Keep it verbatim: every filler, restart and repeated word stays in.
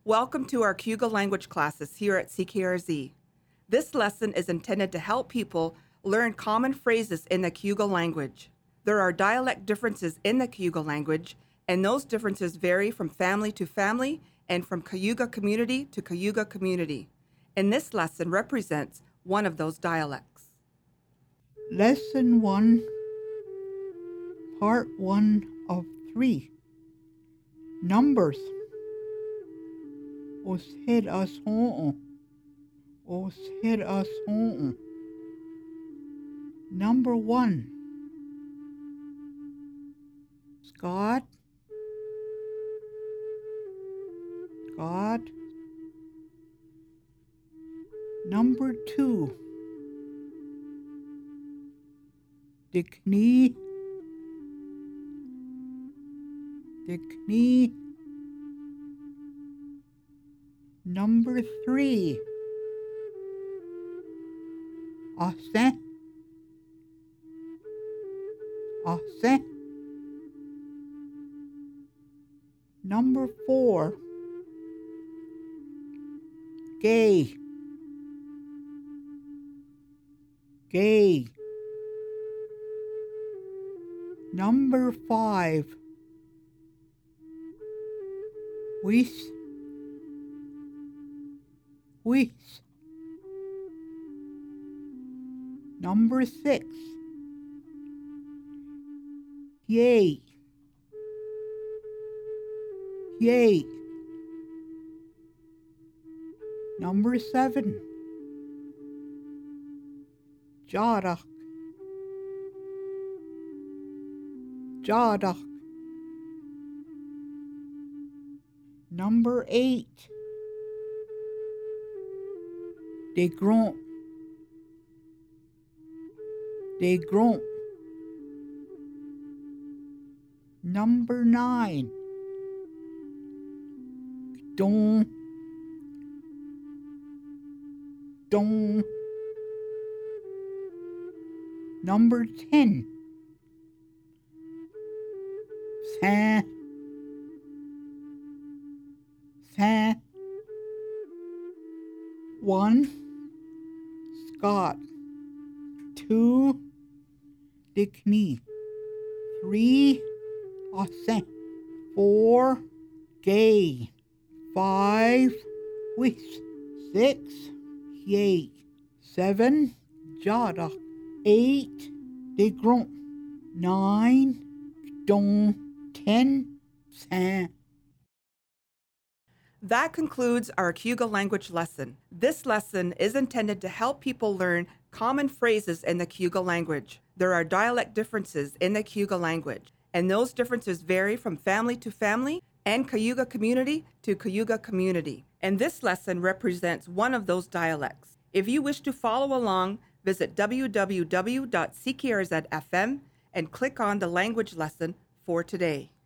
Welcome to our Cayuga language classes here at C K R Z. This lesson is intended to help people learn common phrases in the Cayuga language. There are dialect differences in the Cayuga language, and those differences vary from family to family and from Cayuga community to Cayuga community. And this lesson represents one of those dialects. Lesson one, Part one of three. Numbers. Os hid us home. Os hid us home. Number one. Scott. Scott. Number two. Dickney. Dickney. Number three. Austin. Austin. Number four. Gay. Gay. Number five. Whis. Whis. Number six. Yay. Yay. Number seven. Jada. Jada. Number eight. Des grands. Des grands. Number nine. Don. Don. Number ten. Saint. Saint. One. Scott. Two. Dickney. Three. Austin. Four. Gay. Five. Whis. Six. Yay. Seven. Jada. Eight. Des grands. Nine. Don. Ten. Saint. That concludes our Cayuga language lesson. This lesson is intended to help people learn common phrases in the Cayuga language. There are dialect differences in the Cayuga language, and those differences vary from family to family and Cayuga community to Cayuga community. And this lesson represents one of those dialects. If you wish to follow along, visit w w w dot c k r z f m and click on the language lesson for today.